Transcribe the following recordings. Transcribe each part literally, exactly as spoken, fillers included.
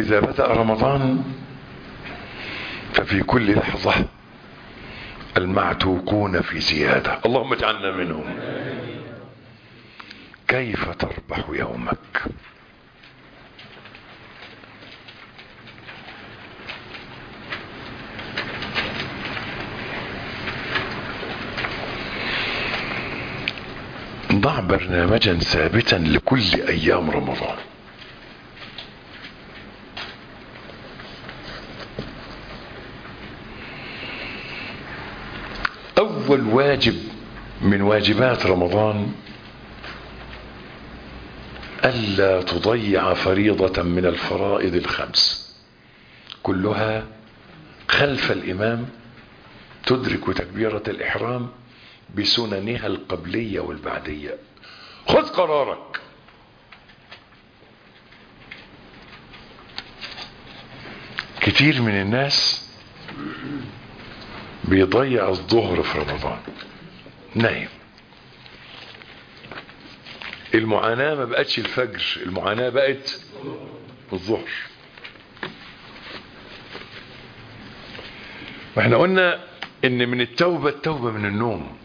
إذا بدأ رمضان ففي كل لحظة المعتوقون في زيادة، اللهم اجعلنا منهم. كيف تربح يومك؟ ضع برنامجا ثابتا لكل أيام رمضان. أول واجب من واجبات رمضان ألا تضيع فريضة من الفرائض الخمس، كلها خلف الإمام، تدرك تكبيرة الإحرام بسننها القبلية والبعدية. خذ قرارك. كتير من الناس بيضيع الظهر في رمضان، نايم. المعاناة ما بقتش الفجر، المعاناة بقت الظهر. واحنا قلنا ان من التوبة التوبة من النوم،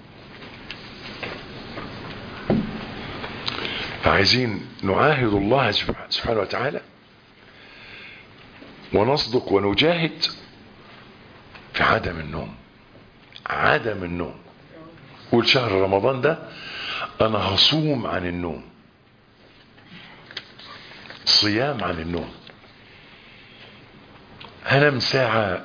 فعايزين نعاهد الله سبحانه وتعالى ونصدق ونجاهد في عدم النوم. عدم النوم. قول شهر رمضان ده انا هصوم عن النوم، صيام عن النوم. هنام ساعة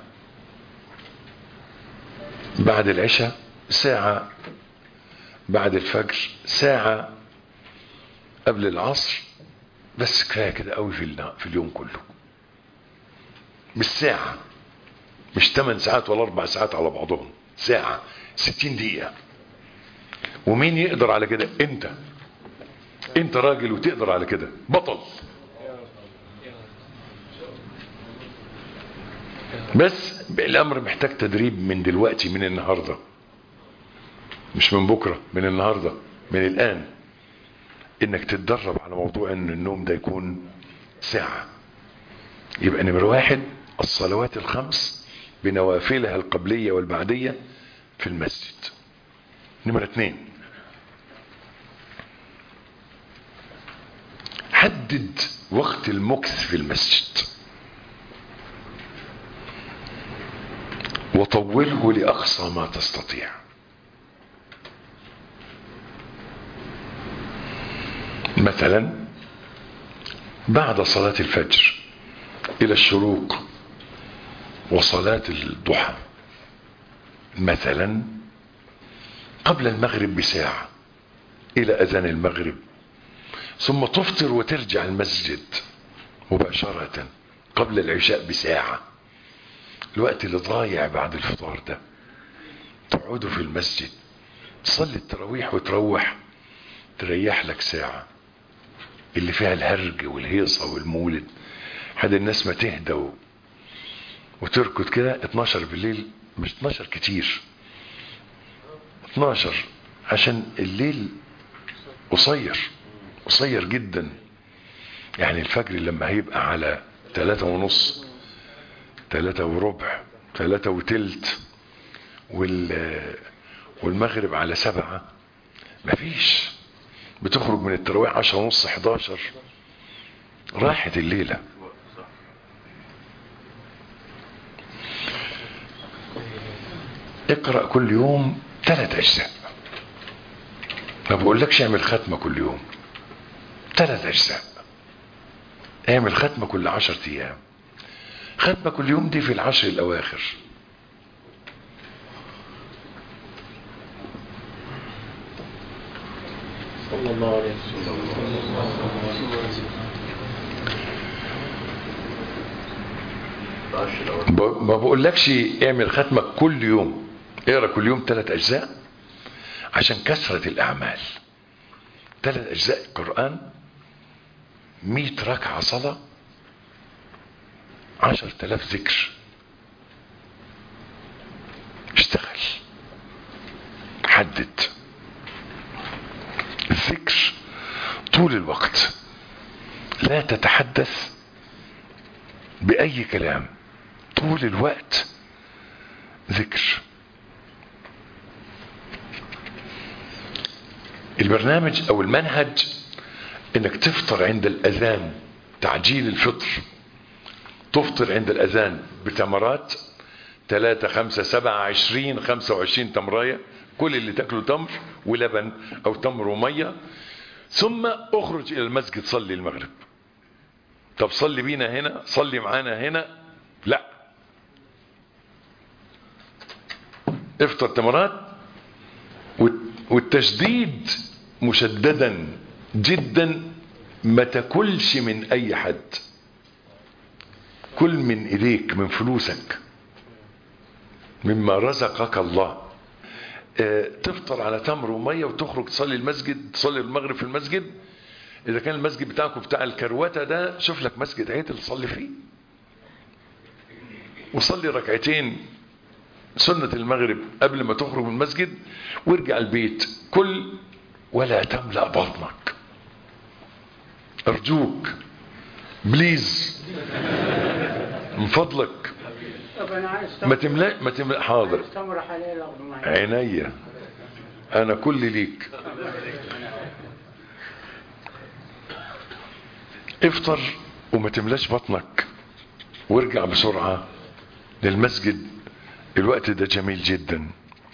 بعد العشاء، ساعة بعد الفجر، ساعة قبل العصر، بس كفاية كده قوي في في اليوم كله. مش ساعة، مش ثمان ساعات ولا اربع ساعات على بعضهم، ساعة، ستين دقيقة. ومين يقدر على كده؟ انت انت راجل وتقدر على كده، بطل. بس الامر محتاج تدريب من دلوقتي، من النهاردة، مش من بكرة، من النهاردة، من الان، انك تتدرب على موضوع ان النوم ده يكون ساعة. يبقى نمرة واحد الصلوات الخمس بنوافلها القبلية والبعدية في المسجد. نمرة اثنين حدد وقت المكث في المسجد وطوله لأقصى ما تستطيع. مثلا بعد صلاة الفجر إلى الشروق وصلاة الضحى، مثلا قبل المغرب بساعة إلى أذان المغرب، ثم تفطر وترجع المسجد مباشرة قبل العشاء بساعة. الوقت اللي ضايع بعد الفطار ده تقعدوا في المسجد تصلي التراويح وتروح تريح لك ساعة اللي فيها الهرج والهيصة والمولد. حد الناس ما تهدى و... وتركض كده اتناشر بالليل، مش اتناشر كتير، اتناشر عشان الليل قصير، قصير جدا. يعني الفجر لما هيبقى على تلاتة ونص، تلاتة وربع، تلاتة وتلت، وال... والمغرب على سبعة، مفيش. بتخرج من التراويح عشرة ونص، حداشر، راحت الليلة. اقرأ كل يوم ثلاث اجزاء. ما بقولكش اعمل ختمة كل يوم، ثلاث اجزاء. اعمل ختمة كل عشر ايام. ختمة كل يوم دي في العشر الاواخر. صلى الله عليه وسلم. ما بقولكش اعمل ختمة كل يوم، اقرأ كل يوم ثلاث اجزاء عشان كثرة الاعمال. ثلاث اجزاء قرآن، مئة ركعة صلاة، عشر تلاف ذكر. اشتغل، حدد الذكر طول الوقت. لا تتحدث بأي كلام طول الوقت ذكر. البرنامج او المنهج انك تفطر عند الاذان، تعجيل الفطر. تفطر عند الاذان بتمرات ثلاثة خمسة سبعة عشرين خمسة وعشرين تمراية، كل اللي تاكله تمر ولبن او تمر ومية، ثم اخرج الى المسجد صلي المغرب. طب صلي بينا هنا، صلي معانا هنا، لا، افطر تمرات. والتشديد مشددا جدا، ما تاكلش من اي حد، كل من ايديك، من فلوسك، مما رزقك الله. اه تفطر على تمر وميه وتخرج تصلي المسجد، تصلي المغرب في المسجد. اذا كان المسجد بتاعكم بتاع الكروته ده، شوف لك مسجد عيدل تصلي فيه، وصلي ركعتين سنة المغرب قبل ما تخرج من المسجد، وارجع البيت. كل ولا تملأ بطنك، ارجوك بليز من فضلك. ما تملأ ما تملأ حاضر عينيا، انا كل ليك. افطر وما تملاش بطنك، وارجع بسرعة للمسجد. الوقت ده جميل جدا.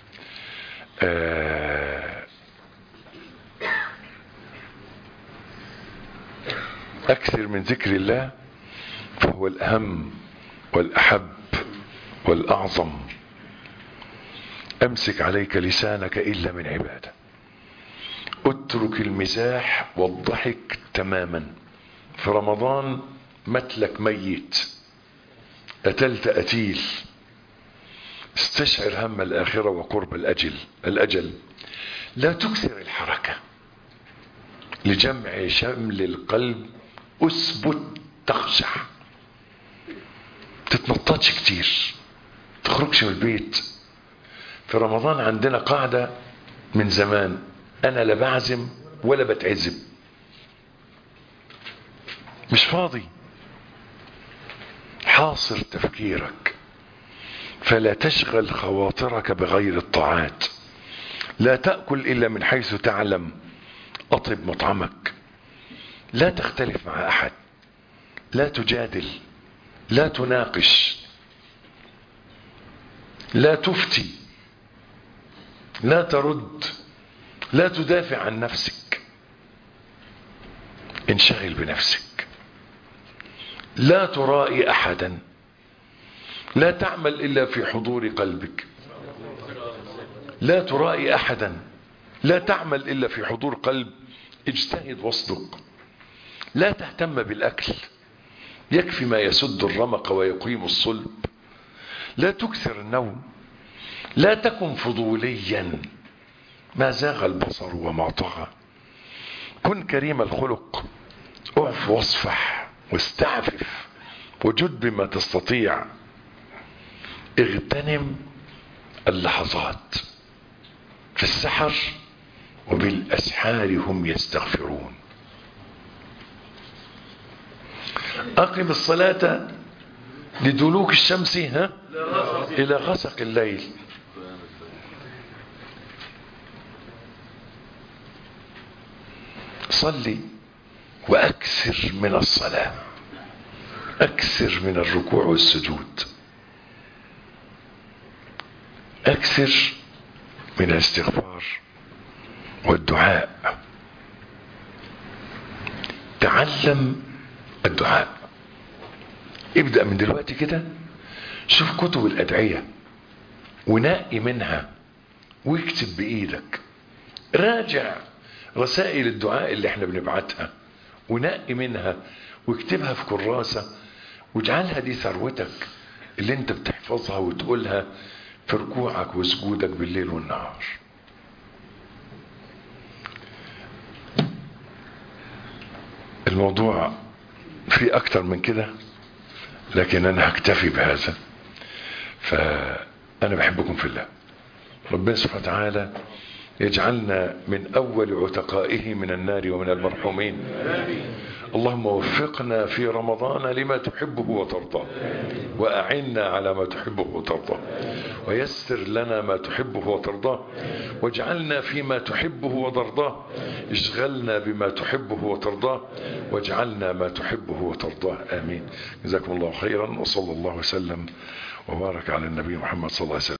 اكثر من ذكر الله، فهو الاهم والاحب والاعظم. امسك عليك لسانك الا من عباده. اترك المزاح والضحك تماما. في رمضان متلك ميت، قتلت قتيل. استشعر هم الآخرة وقرب الأجل الأجل لا تكثر الحركة لجمع شمل القلب. أثبت تخشع، تتنططش كتير، تخرجش من البيت. في رمضان عندنا قاعدة من زمان، أنا لا بعزم ولا بتعزم، مش فاضي. حاصر تفكيرك، فلا تشغل خواطرك بغير الطاعات. لا تأكل إلا من حيث تعلم. أطب مطعمك. لا تختلف مع أحد. لا تجادل. لا تناقش. لا تفتي. لا ترد. لا تدافع عن نفسك. انشغل بنفسك. لا ترائي أحدا. لا تعمل إلا في حضور قلبك. لا ترائي أحدا. لا تعمل إلا في حضور قلب. اجتهد واصدق. لا تهتم بالأكل، يكفي ما يسد الرمق ويقيم الصلب. لا تكثر النوم. لا تكن فضوليا، ما زاغ البصر وما طغى. كن كريم الخلق. اعف واصفح واستعفف وجد بما تستطيع. اغتنم اللحظات. في السحر وبالأسحار هم يستغفرون. أقم الصلاة لدلوك الشمس ها إلى غسق الليل. صلي وأكثر من الصلاة، أكثر من الركوع والسجود، أكثر من الاستغفار والدعاء. تعلم الدعاء. ابدأ من دلوقتي كده، شوف كتب الأدعية ونقي منها واكتب بإيدك. راجع رسائل الدعاء اللي احنا بنبعتها ونقي منها واكتبها في كراسة، واجعلها دي ثروتك اللي انت بتحفظها وتقولها في ركوعك وسجودك بالليل والنهار. الموضوع في اكتر من كده، لكن انا هكتفي بهذا. فانا بحبكم في الله. ربنا سبحانه وتعالى يجعلنا من أول عتقائه من النار ومن المرحومين. اللهم وفقنا في رمضان لما تحبه وترضاه، وأعنا على ما تحبه وترضاه، ويسر لنا ما تحبه وترضاه، واجعلنا فيما تحبه وترضاه، اشغلنا بما تحبه وترضاه، واجعلنا ما تحبه وترضاه. آمين. جزاكم الله خيرا، وصلى الله وسلم وبارك على النبي محمد صلى الله عليه وسلم.